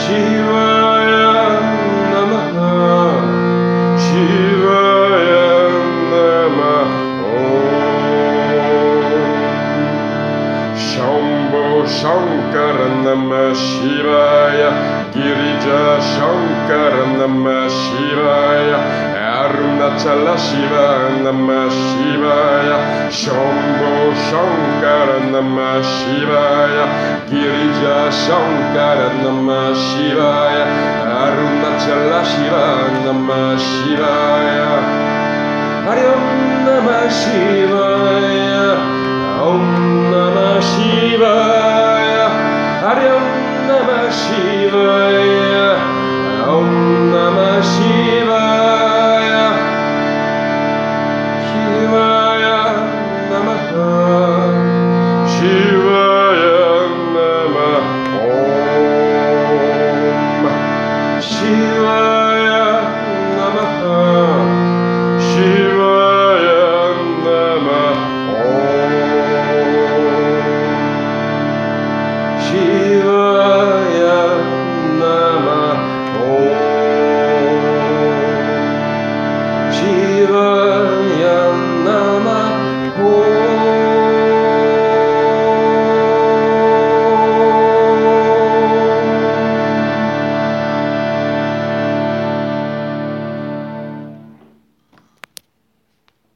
Shivaya Namaha, Shivaya Namaha. Shambho Shankara Namah Shivaya, Girija Shankara Namah Shivaya, Arunachala Shiva Namah Shivaya, Shambho Shankara Namah Shivaya, Girija Shankara Namah Shivaya, Arunachala Shiva Namah Shivaya, Hari Om Namah Shivaya, Om Namah Shivaya, Hari Om Namah Shivaya.